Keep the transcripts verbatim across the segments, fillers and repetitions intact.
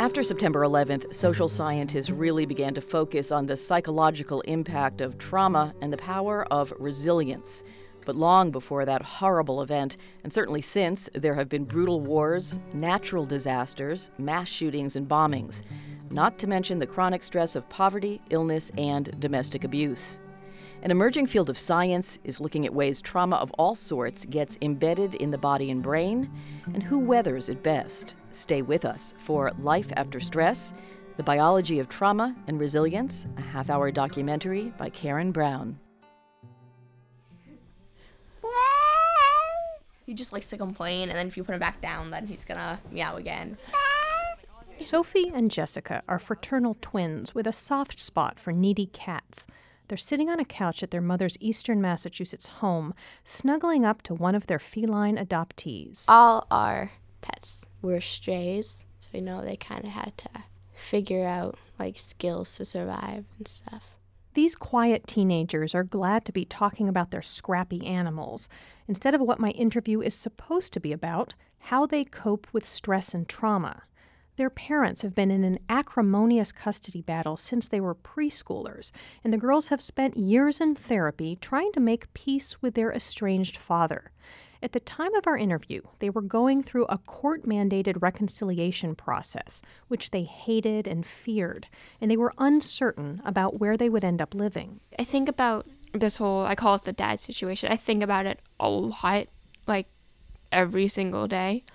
After September eleventh, social scientists really began to focus on the psychological impact of trauma and the power of resilience. But long before that horrible event, and certainly since, there have been brutal wars, natural disasters, mass shootings, and bombings, not to mention the chronic stress of poverty, illness, and domestic abuse. An emerging field of science is looking at ways trauma of all sorts gets embedded in the body and brain, and who weathers it best. Stay with us for Life After Stress, The Biology of Trauma and Resilience, a half-hour documentary by Karen Brown. He just likes to complain, and then if you put him back down, then he's gonna meow again. Sophie and Jessica are fraternal twins with a soft spot for needy cats. They're sitting on a couch at their mother's Eastern Massachusetts home, snuggling up to one of their feline adoptees. All our pets were strays, so you know they kind of had to figure out like skills to survive and stuff. These quiet teenagers are glad to be talking about their scrappy animals, instead of what my interview is supposed to be about, how they cope with stress and trauma. Their parents have been in an acrimonious custody battle since they were preschoolers, and the girls have spent years in therapy trying to make peace with their estranged father. At the time of our interview, they were going through a court-mandated reconciliation process, which they hated and feared, and they were uncertain about where they would end up living. I think about this whole, I call it the dad situation. I think about it a lot, like every single day.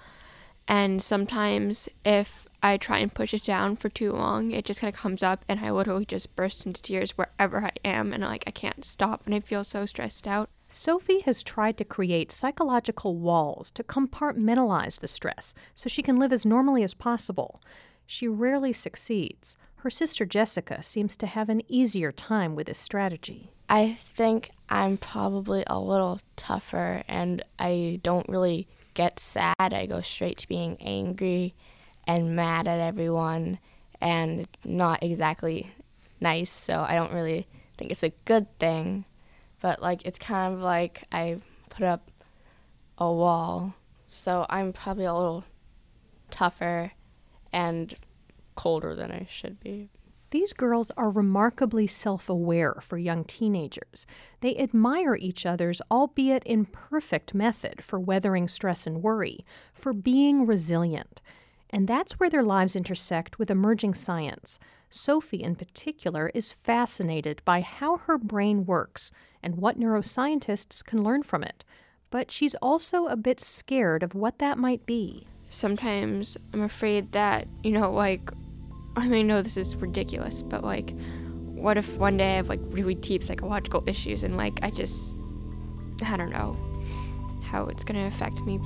And sometimes if I try and push it down for too long, it just kind of comes up and I literally just burst into tears wherever I am, and like I can't stop and I feel so stressed out. Sophie has tried to create psychological walls to compartmentalize the stress so she can live as normally as possible. She rarely succeeds. Her sister Jessica seems to have an easier time with this strategy. I think I'm probably a little tougher, and I don't really get sad. I go straight to being angry and mad at everyone and not exactly nice, so I don't really think it's a good thing. But like it's kind of like I put up a wall, so I'm probably a little tougher and colder than I should be. These girls are remarkably self-aware for young teenagers. They admire each other's, albeit imperfect, method for weathering stress and worry, for being resilient. And that's where their lives intersect with emerging science. Sophie, in particular, is fascinated by how her brain works and what neuroscientists can learn from it. But she's also a bit scared of what that might be. Sometimes I'm afraid that, you know, like, I mean, I know this is ridiculous, but like, what if one day I have like really deep psychological issues and like I just, I don't know how it's going to affect me.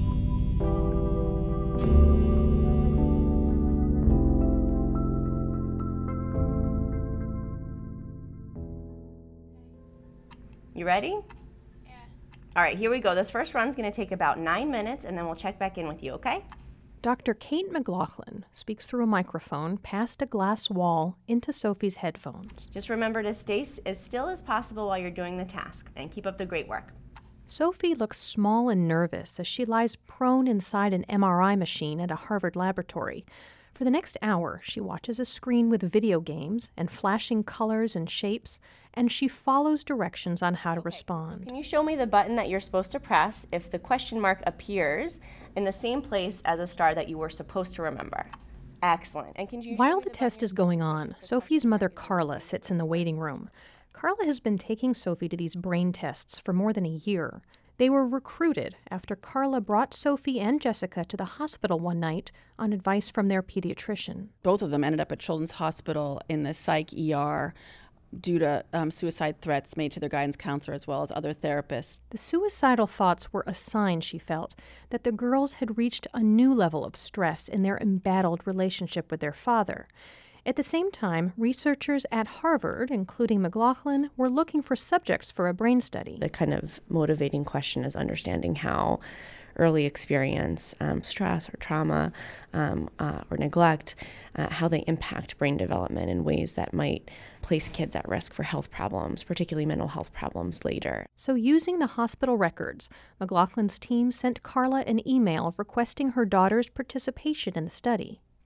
You ready? Yeah. All right, here we go. This first run's going to take about nine minutes, and then we'll check back in with you, okay? Doctor Kate McLaughlin speaks through a microphone past a glass wall into Sophie's headphones. Just remember to stay as still as possible while you're doing the task, and keep up the great work. Sophie looks small and nervous as she lies prone inside an M R I machine at a Harvard laboratory. For the next hour, she watches a screen with video games and flashing colors and shapes, and she follows directions on how to okay, respond. So can you show me the button that you're supposed to press if the question mark appears in the same place as a star that you were supposed to remember? Excellent. And can you While the test is going on, Sophie's mother Carla sits in the waiting room. Carla has been taking Sophie to these brain tests for more than a year. They were recruited after Carla brought Sophie and Jessica to the hospital one night on advice from their pediatrician. Both of them ended up at Children's Hospital in the psych E R due to um, suicide threats made to their guidance counselor as well as other therapists. The suicidal thoughts were a sign, she felt, that the girls had reached a new level of stress in their embattled relationship with their father. At the same time, researchers at Harvard, including McLaughlin, were looking for subjects for a brain study. The kind of motivating question is understanding how early experience, um, stress or trauma um, uh, or neglect, uh, how they impact brain development in ways that might place kids at risk for health problems, particularly mental health problems later. So using the hospital records, McLaughlin's team sent Carla an email requesting her daughter's participation in the study.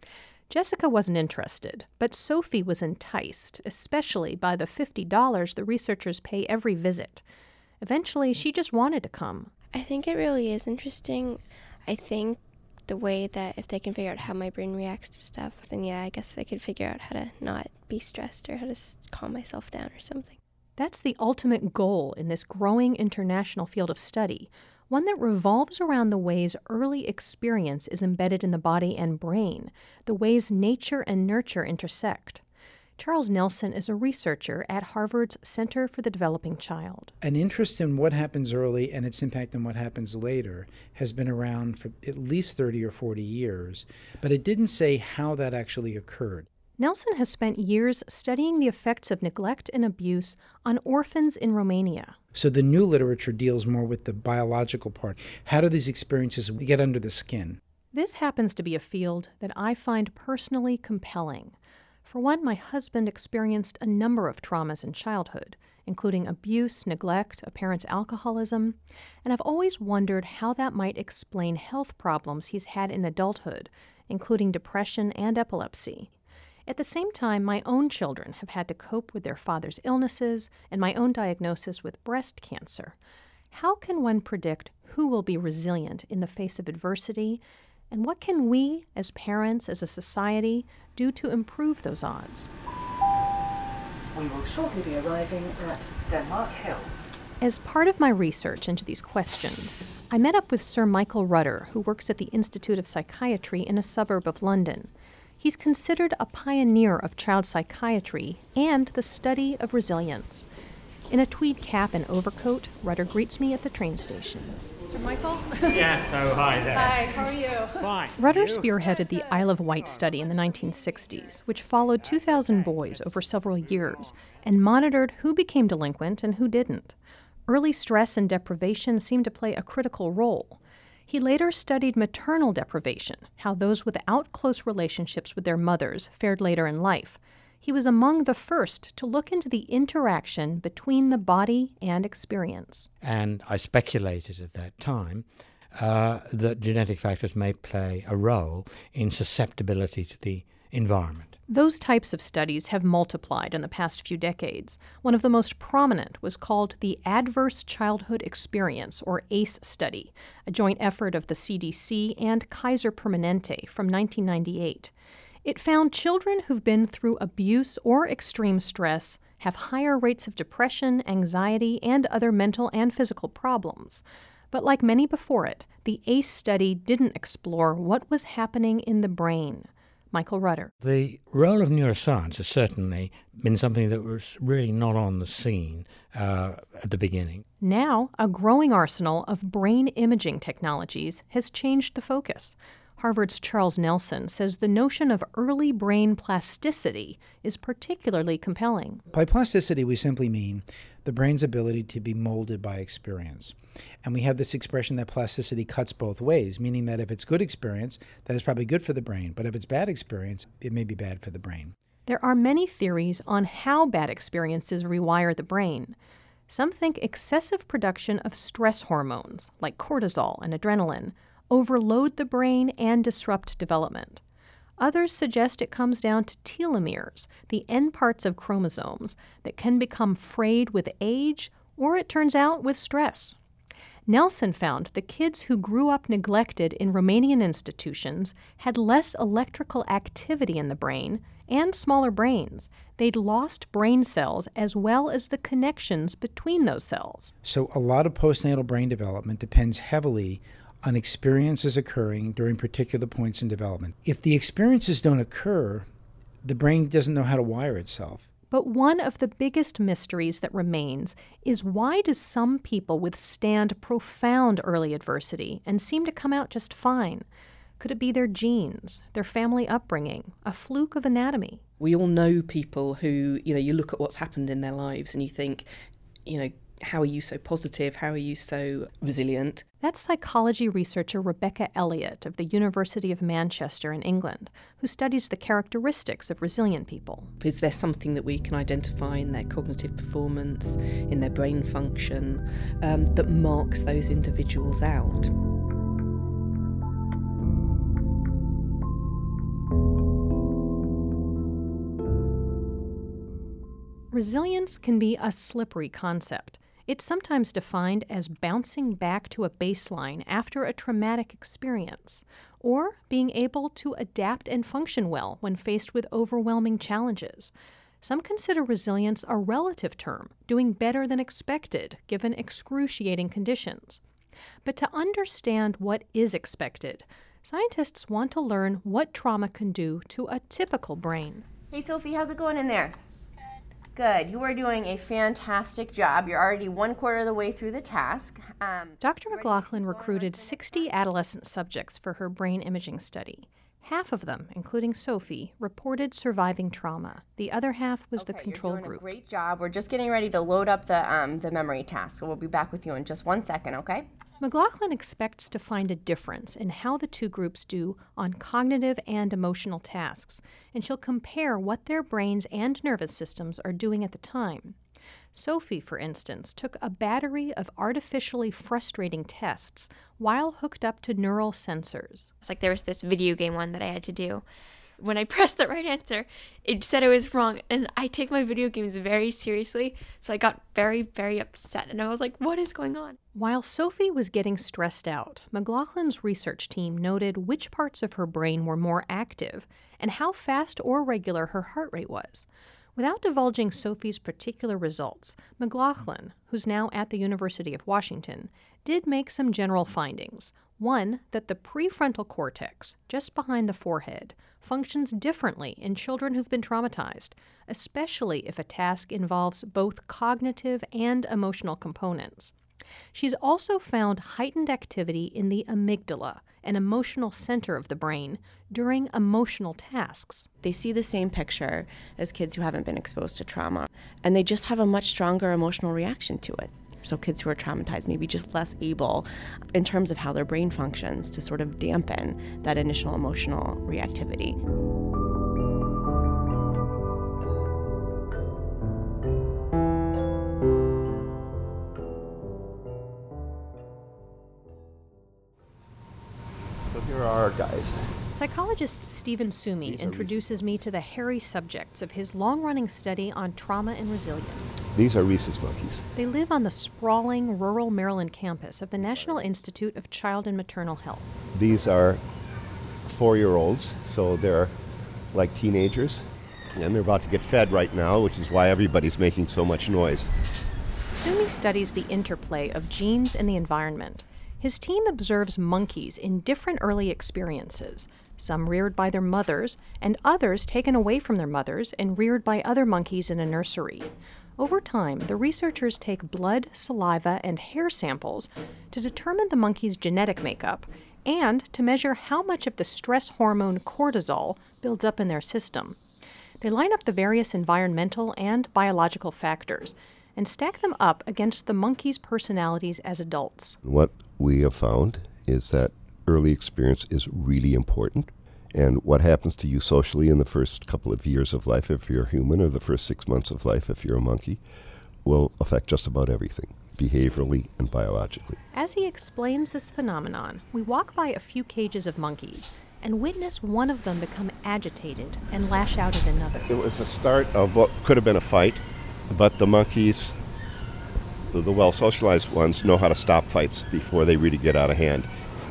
Jessica wasn't interested, but Sophie was enticed, especially by the fifty dollars the researchers pay every visit. Eventually, she just wanted to come. I think it really is interesting. I think the way that if they can figure out how my brain reacts to stuff, then yeah, I guess they could figure out how to not be stressed or how to calm myself down or something. That's the ultimate goal in this growing international field of study, one that revolves around the ways early experience is embedded in the body and brain, the ways nature and nurture intersect. Charles Nelson is a researcher at Harvard's Center for the Developing Child. An interest in what happens early and its impact on what happens later has been around for at least thirty or forty years, but it didn't say how that actually occurred. Nelson has spent years studying the effects of neglect and abuse on orphans in Romania. So the new literature deals more with the biological part. How do these experiences get under the skin? This happens to be a field that I find personally compelling. For one, my husband experienced a number of traumas in childhood, including abuse, neglect, a parent's alcoholism, and I've always wondered how that might explain health problems he's had in adulthood, including depression and epilepsy. At the same time, my own children have had to cope with their father's illnesses and my own diagnosis with breast cancer. How can one predict who will be resilient in the face of adversity? And what can we, as parents, as a society, do to improve those odds? We will shortly be arriving at Denmark Hill. As part of my research into these questions, I met up with Sir Michael Rudder, who works at the Institute of Psychiatry in a suburb of London. He's considered a pioneer of child psychiatry and the study of resilience. In a tweed cap and overcoat, Rudder greets me at the train station. Sir Michael? Yes, oh, hi there. Hi, how are you? Fine. Rudder spearheaded the Isle of Wight study in the nineteen sixties, which followed two thousand boys over several years and monitored who became delinquent and who didn't. Early stress and deprivation seemed to play a critical role. He later studied maternal deprivation, how those without close relationships with their mothers fared later in life. He was among the first to look into the interaction between the body and experience. And I speculated at that time uh, that genetic factors may play a role in susceptibility to the environment. Those types of studies have multiplied in the past few decades. One of the most prominent was called the Adverse Childhood Experience, or ACE study, a joint effort of the C D C and Kaiser Permanente from nineteen ninety-eight. It found children who've been through abuse or extreme stress have higher rates of depression, anxiety, and other mental and physical problems. But like many before it, the ACE study didn't explore what was happening in the brain. Michael Rudder. The role of neuroscience has certainly been something that was really not on the scene uh, at the beginning. Now, a growing arsenal of brain imaging technologies has changed the focus. Harvard's Charles Nelson says the notion of early brain plasticity is particularly compelling. By plasticity, we simply mean the brain's ability to be molded by experience. And we have this expression that plasticity cuts both ways, meaning that if it's good experience, that is probably good for the brain. But if it's bad experience, it may be bad for the brain. There are many theories on how bad experiences rewire the brain. Some think excessive production of stress hormones, like cortisol and adrenaline, overload the brain and disrupt development. Others suggest it comes down to telomeres, the end parts of chromosomes, that can become frayed with age, or it turns out with stress. Nelson found the kids who grew up neglected in Romanian institutions had less electrical activity in the brain and smaller brains. They'd lost brain cells as well as the connections between those cells. So a lot of postnatal brain development depends heavily on experiences occurring during particular points in development. If the experiences don't occur, the brain doesn't know how to wire itself. But one of the biggest mysteries that remains is why do some people withstand profound early adversity and seem to come out just fine? Could it be their genes, their family upbringing, a fluke of anatomy? We all know people who, you know, you look at what's happened in their lives and you think, you know, how are you so positive? How are you so resilient? That's psychology researcher Rebecca Elliott of the University of Manchester in England, who studies the characteristics of resilient people. Is there something that we can identify in their cognitive performance, in their brain function, um, that marks those individuals out? Resilience can be a slippery concept. It's sometimes defined as bouncing back to a baseline after a traumatic experience, or being able to adapt and function well when faced with overwhelming challenges. Some consider resilience a relative term, doing better than expected given excruciating conditions. But to understand what is expected, scientists want to learn what trauma can do to a typical brain. Hey, Sophie, how's it going in there? Good. You are doing a fantastic job. You're already one quarter of the way through the task. Um, Doctor McLaughlin recruited sixty adolescent subjects for her brain imaging study. Half of them, including Sophie, reported surviving trauma. The other half was okay, the control you're doing group. A great job. We're just getting ready to load up the um, the memory task. So we'll be back with you in just one second, okay? McLaughlin expects to find a difference in how the two groups do on cognitive and emotional tasks, and she'll compare what their brains and nervous systems are doing at the time. Sophie, for instance, took a battery of artificially frustrating tests while hooked up to neural sensors. It's like there was this video game one that I had to do. When I pressed the right answer, it said I was wrong, and I take my video games very seriously, so I got very, very upset, and I was like, what is going on? While Sophie was getting stressed out, McLaughlin's research team noted which parts of her brain were more active and how fast or regular her heart rate was. Without divulging Sophie's particular results, McLaughlin, who's now at the University of Washington, did make some general findings. One, that the prefrontal cortex, just behind the forehead, functions differently in children who've been traumatized, especially if a task involves both cognitive and emotional components. She's also found heightened activity in the amygdala, an emotional center of the brain, during emotional tasks. They see the same picture as kids who haven't been exposed to trauma, and they just have a much stronger emotional reaction to it. So kids who are traumatized may be just less able, in terms of how their brain functions, to sort of dampen that initial emotional reactivity. So here are our guys. Psychologist Stephen Sumi introduces me to the hairy subjects of his long-running study on trauma and resilience. These are rhesus monkeys. They live on the sprawling rural Maryland campus of the National Institute of Child and Maternal Health. These are four-year-olds, so they're like teenagers, and they're about to get fed right now, which is why everybody's making so much noise. Sumi studies the interplay of genes and the environment. His team observes monkeys in different early experiences, some reared by their mothers, and others taken away from their mothers and reared by other monkeys in a nursery. Over time, the researchers take blood, saliva, and hair samples to determine the monkey's genetic makeup and to measure how much of the stress hormone cortisol builds up in their system. They line up the various environmental and biological factors and stack them up against the monkeys' personalities as adults. What we have found is that early experience is really important, and what happens to you socially in the first couple of years of life if you're a human, or the first six months of life if you're a monkey, will affect just about everything, behaviorally and biologically. As he explains this phenomenon, we walk by a few cages of monkeys and witness one of them become agitated and lash out at another. It was the start of what could have been a fight, but the monkeys, the, the well-socialized ones, know how to stop fights before they really get out of hand.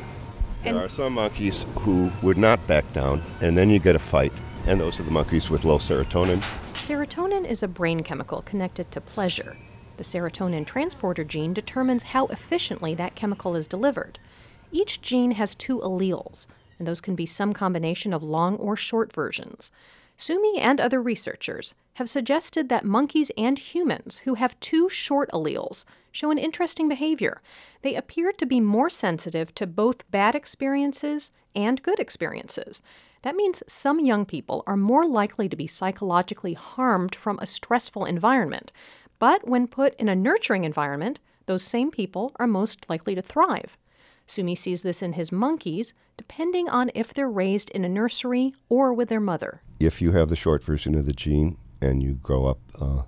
And there are some monkeys who would not back down, and then you get a fight, and those are the monkeys with low serotonin. Serotonin is a brain chemical connected to pleasure. The serotonin transporter gene determines how efficiently that chemical is delivered. Each gene has two alleles, and those can be some combination of long or short versions. Sumi and other researchers have suggested that monkeys and humans who have two short alleles show an interesting behavior. They appear to be more sensitive to both bad experiences and good experiences. That means some young people are more likely to be psychologically harmed from a stressful environment. But when put in a nurturing environment, those same people are most likely to thrive. Sumi sees this in his monkeys, depending on if they're raised in a nursery or with their mother. If you have the short version of the gene and you grow up uh,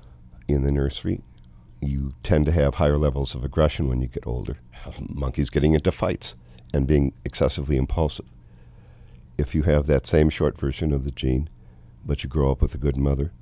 in the nursery, you tend to have higher levels of aggression when you get older. Monkeys getting into fights and being excessively impulsive. If you have that same short version of the gene, but you grow up with a good mother,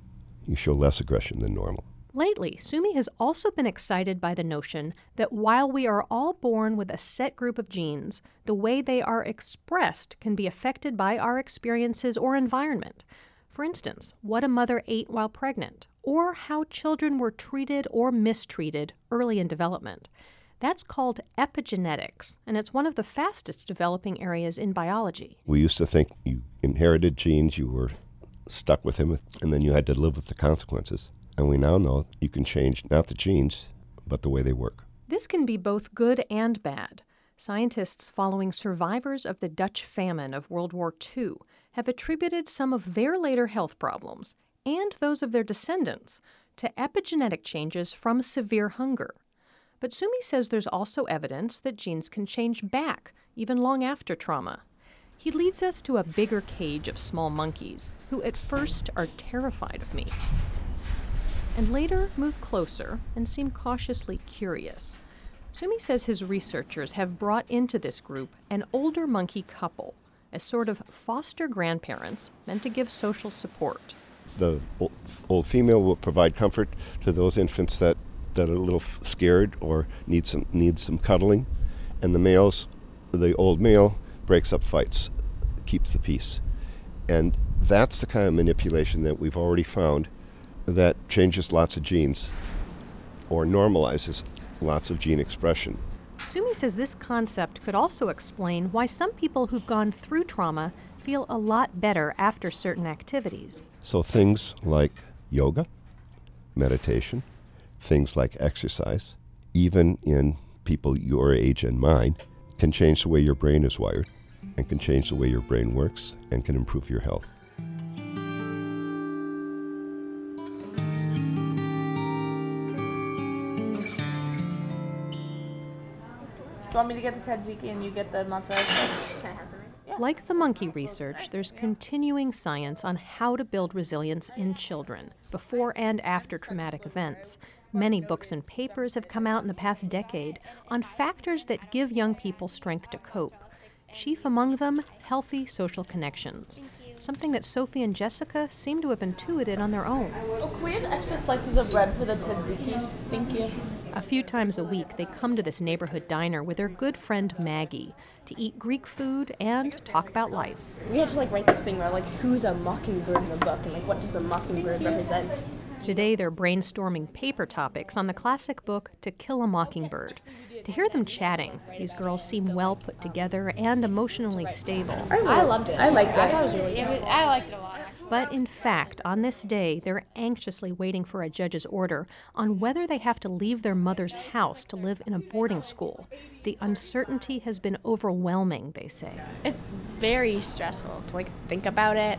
you show less aggression than normal. Lately, Sumi has also been excited by the notion that while we are all born with a set group of genes, the way they are expressed can be affected by our experiences or environment. For instance, what a mother ate while pregnant, or how children were treated or mistreated early in development. That's called epigenetics, and it's one of the fastest developing areas in biology. We used to think you inherited genes, you were stuck with them, and then you had to live with the consequences. And we now know you can change not the genes, but the way they work. This can be both good and bad. Scientists following survivors of the Dutch famine of World War Two have attributed some of their later health problems, and those of their descendants, to epigenetic changes from severe hunger. But Sumi says there's also evidence that genes can change back, even long after trauma. He leads us to a bigger cage of small monkeys, who at first are terrified of me, and later move closer and seem cautiously curious. Sumi says his researchers have brought into this group an older monkey couple, as sort of foster grandparents meant to give social support. The old, old female will provide comfort to those infants that, that are a little scared or need some, need some cuddling, and the males, the old male, breaks up fights, keeps the peace. And that's the kind of manipulation that we've already found that changes lots of genes or normalizes lots of gene expression. Sumi says this concept could also explain why some people who've gone through trauma feel a lot better after certain activities. So things like yoga, meditation, things like exercise, even in people your age and mine, can change the way your brain is wired and can change the way your brain works and can improve your health. Do you want me to get the tzatziki and you get the mozzarella sticks? Can I have some? Yeah. Like the monkey research, there's continuing science on how to build resilience in children before and after traumatic events. Many books and papers have come out in the past decade on factors that give young people strength to cope. Chief among them, healthy social connections, something that Sophie and Jessica seem to have intuited on their own. Oh, can we have extra slices of bread for the tzatziki? Thank you. A few times a week, they come to this neighborhood diner with their good friend Maggie to eat Greek food and talk about life. We had to like write this thing where like who's a mockingbird in the book and like what does a mockingbird represent? Today they're brainstorming paper topics on the classic book To Kill a Mockingbird. To hear them chatting, these girls seem well put together and emotionally stable. I, I loved it. I liked it. I thought it was really good. I liked it a lot. But in fact, on this day, they're anxiously waiting for a judge's order on whether they have to leave their mother's house to live in a boarding school. The uncertainty has been overwhelming, they say. It's very stressful to like think about it.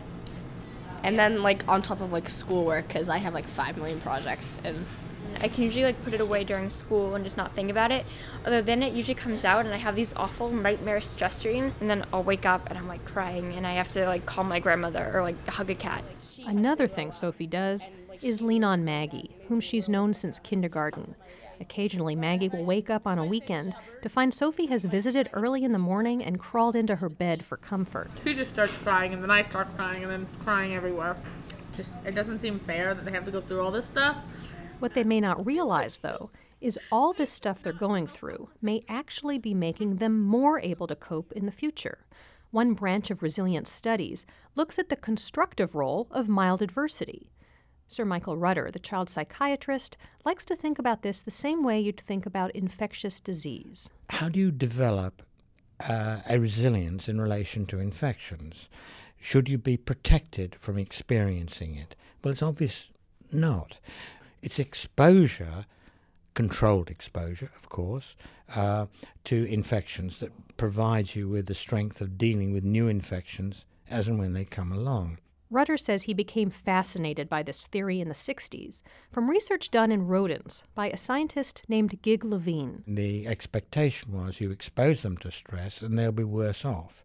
And then like on top of like schoolwork, because I have like five million projects and I can usually like put it away during school and just not think about it. Although then it usually comes out and I have these awful nightmare stress dreams and then I'll wake up and I'm like crying and I have to like call my grandmother or like hug a cat. Another thing Sophie does is lean on Maggie, whom she's known since kindergarten. Occasionally, Maggie will wake up on a weekend to find Sophie has visited early in the morning and crawled into her bed for comfort. She just starts crying and then I start crying and then crying everywhere. Just it doesn't seem fair that they have to go through all this stuff. What they may not realize, though, is all this stuff they're going through may actually be making them more able to cope in the future. One branch of resilience studies looks at the constructive role of mild adversity. Sir Michael Rudder, the child psychiatrist, likes to think about this the same way you'd think about infectious disease. How do you develop uh, a resilience in relation to infections? Should you be protected from experiencing it? Well, it's obvious not. It's exposure, controlled exposure, of course, uh, to infections that provides you with the strength of dealing with new infections as and when they come along. Rudder says he became fascinated by this theory in the sixties from research done in rodents by a scientist named Gig Levine. The expectation was you expose them to stress and they'll be worse off.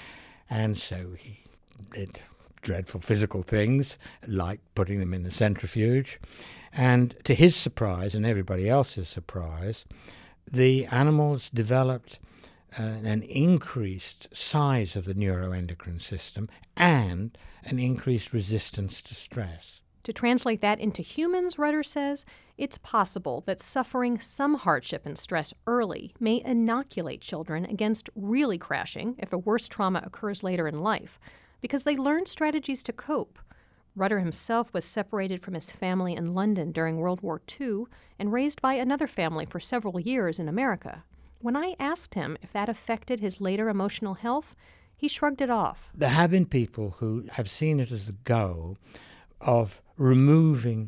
And so he did dreadful physical things, like putting them in the centrifuge. And to his surprise and everybody else's surprise, the animals developed uh, an increased size of the neuroendocrine system and an increased resistance to stress. To translate that into humans, Rudder says, it's possible that suffering some hardship and stress early may inoculate children against really crashing if a worse trauma occurs later in life, because they learn strategies to cope. Rudder himself was separated from his family in London during World War Two and raised by another family for several years in America. When I asked him if that affected his later emotional health, he shrugged it off. There have been people who have seen it as the goal of removing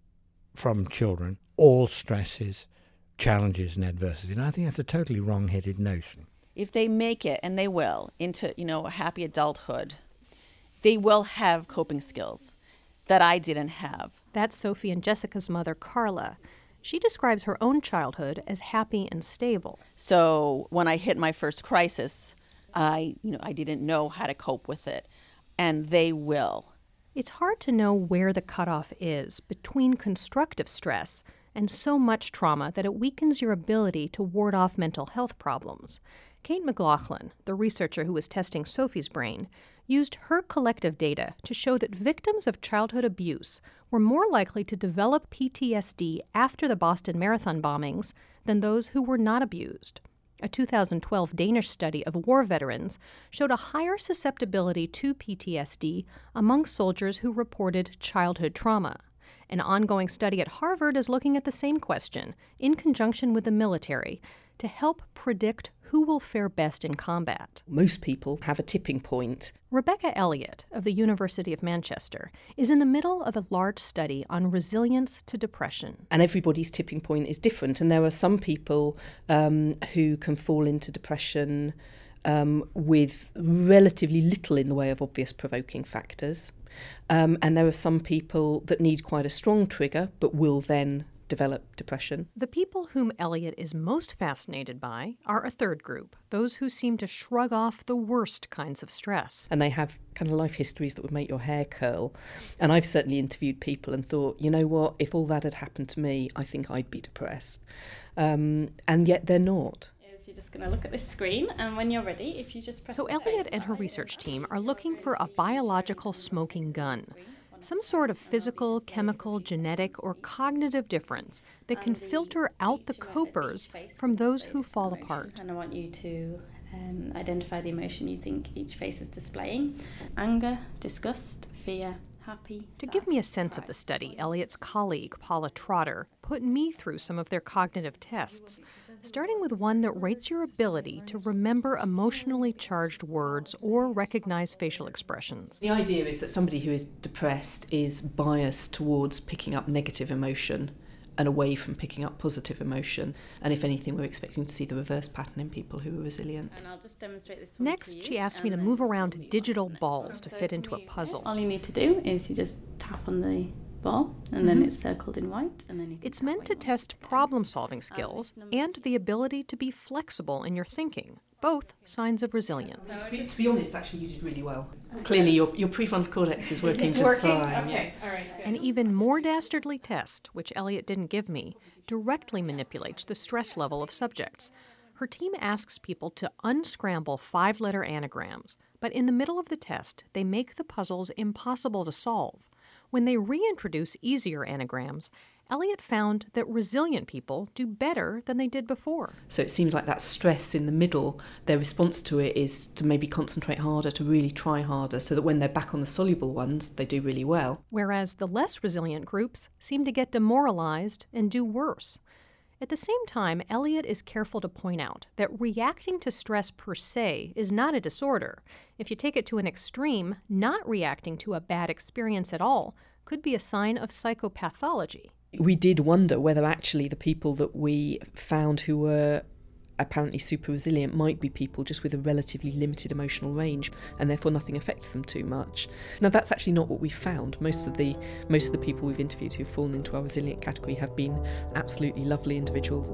from children all stresses, challenges, and adversity. And I think that's a totally wrong-headed notion. If they make it, and they will, into, you know, a happy adulthood, they will have coping skills that I didn't have. That's Sophie and Jessica's mother, Carla. She describes her own childhood as happy and stable. So when I hit my first crisis, I, you know, I didn't know how to cope with it, and they will. It's hard to know where the cutoff is between constructive stress and so much trauma that it weakens your ability to ward off mental health problems. Kate McLaughlin, the researcher who was testing Sophie's brain, used her collective data to show that victims of childhood abuse were more likely to develop P T S D after the Boston Marathon bombings than those who were not abused. A two thousand twelve Danish study of war veterans showed a higher susceptibility to P T S D among soldiers who reported childhood trauma. An ongoing study at Harvard is looking at the same question, in conjunction with the military, to help predict who will fare best in combat. Most people have a tipping point. Rebecca Elliott of the University of Manchester is in the middle of a large study on resilience to depression. And everybody's tipping point is different. And there are some people um, who can fall into depression um, with relatively little in the way of obvious provoking factors. Um, and there are some people that need quite a strong trigger, but will then develop depression. The people whom Elliott is most fascinated by are a third group, those who seem to shrug off the worst kinds of stress. And they have kind of life histories that would make your hair curl. And I've certainly interviewed people and thought, you know what, if all that had happened to me, I think I'd be depressed. Um, and yet they're not. You're just going to look at this screen, and when you're ready, if you just press So Elliott and her research team are looking for a biological smoking gun. Some sort of physical, chemical, genetic, or cognitive difference that can filter out the copers from those who fall apart. And I want you to um, identify the emotion you think each face is displaying. Anger, disgust, fear, happy. To give me a sense of the study, Elliott's colleague, Paula Trotter, put me through some of their cognitive tests, starting with one that rates your ability to remember emotionally charged words or recognize facial expressions. The idea is that somebody who is depressed is biased towards picking up negative emotion and away from picking up positive emotion. And if anything, we're expecting to see the reverse pattern in people who are resilient. And I'll just demonstrate this one Next, to you, she asked me to move around digital balls to fit into a puzzle. All you need to do is you just tap on the ball, and then Mhm. it's circled in white. And then you It's meant to test problem-solving skills and the ability to be flexible in your thinking, both signs of resilience. To be, to be honest, actually, you did really well. Clearly, your, your prefrontal cortex is working It's just working? fine. Okay, yeah. all right. An even more dastardly test, which Elliott didn't give me, directly manipulates the stress level of subjects. Her team asks people to unscramble five-letter anagrams, but in the middle of the test, they make the puzzles impossible to solve. When they reintroduce easier anagrams, Elliott found that resilient people do better than they did before. So it seems like that stress in the middle, their response to it is to maybe concentrate harder, to really try harder, so that when they're back on the soluble ones, they do really well. Whereas the less resilient groups seem to get demoralized and do worse. At the same time, Elliott is careful to point out that reacting to stress per se is not a disorder. If you take it to an extreme, not reacting to a bad experience at all could be a sign of psychopathology. We did wonder whether actually the people that we found who were apparently super resilient might be people just with a relatively limited emotional range, and therefore nothing affects them too much. Now, that's actually not what we found. Most of the most of the people we've interviewed who've fallen into our resilient category have been absolutely lovely individuals.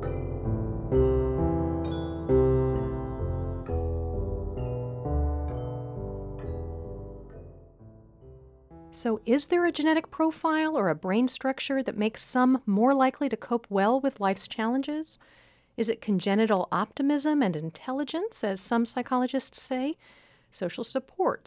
So is there a genetic profile or a brain structure that makes some more likely to cope well with life's challenges? Is it congenital optimism and intelligence, as some psychologists say? Social supports?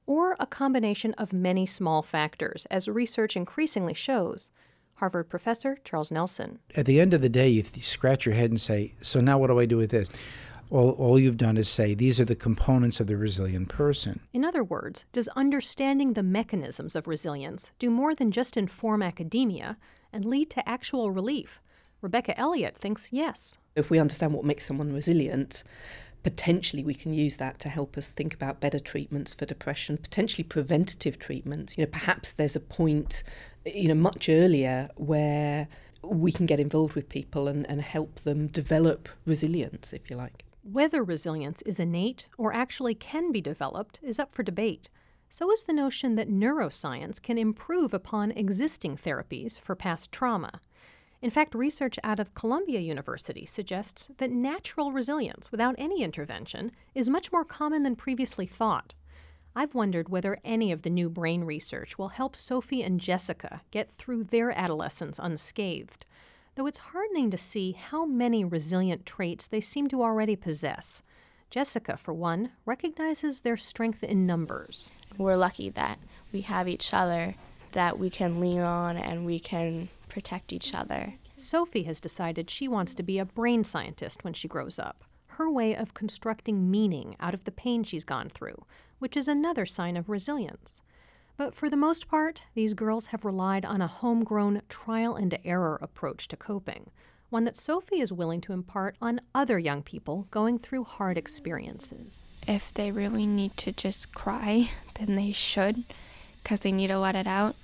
or a combination of many small factors, as research increasingly shows? Harvard professor Charles Nelson. At the end of the day, you, th- you scratch your head and say, so now what do I do with this? All, all you've done is say, these are the components of the resilient person. In other words, does understanding the mechanisms of resilience do more than just inform academia and lead to actual relief? Rebecca Elliott thinks yes. If we understand what makes someone resilient, potentially we can use that to help us think about better treatments for depression, potentially preventative treatments. You know, perhaps there's a point, you know, much earlier where we can get involved with people and, and help them develop resilience, if you like. Whether resilience is innate or actually can be developed is up for debate. So is the notion that neuroscience can improve upon existing therapies for past trauma. In fact, research out of Columbia University suggests that natural resilience without any intervention is much more common than previously thought. I've wondered whether any of the new brain research will help Sophie and Jessica get through their adolescence unscathed, though it's heartening to see how many resilient traits they seem to already possess. Jessica, for one, recognizes their strength in numbers. We're lucky that we have each other, that we can lean on and we can protect each other. Sophie has decided she wants to be a brain scientist when she grows up, her way of constructing meaning out of the pain she's gone through, which is another sign of resilience. But for the most part, these girls have relied on a homegrown trial-and-error approach to coping, one that Sophie is willing to impart on other young people going through hard experiences. If they really need to just cry, then they should, because they need to let it out.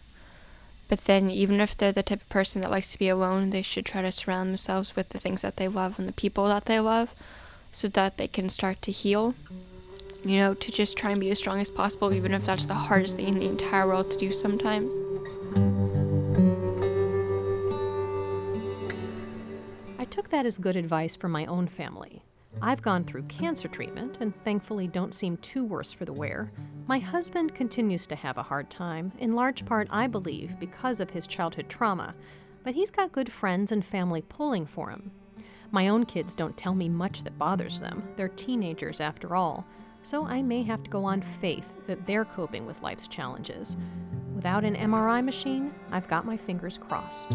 But then even if they're the type of person that likes to be alone, they should try to surround themselves with the things that they love and the people that they love so that they can start to heal. You know, to just try and be as strong as possible, even if that's the hardest thing in the entire world to do sometimes. I took that as good advice for my own family. I've gone through cancer treatment and thankfully don't seem too worse for the wear. My husband continues to have a hard time, in large part, I believe, because of his childhood trauma, but he's got good friends and family pulling for him. My own kids don't tell me much that bothers them. They're teenagers after all, so I may have to go on faith that they're coping with life's challenges. Without an M R I machine, I've got my fingers crossed.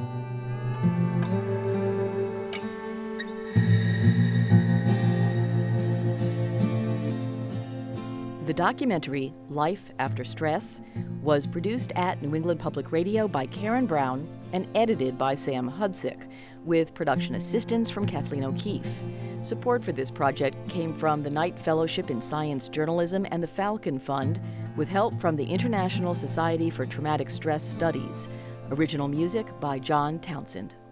The documentary, Life After Stress, was produced at New England Public Radio by Karen Brown and edited by Sam Hudsick, with production assistance from Kathleen O'Keefe. Support for this project came from the Knight Fellowship in Science Journalism and the Falcon Fund, with help from the International Society for Traumatic Stress Studies. Original music by John Townsend.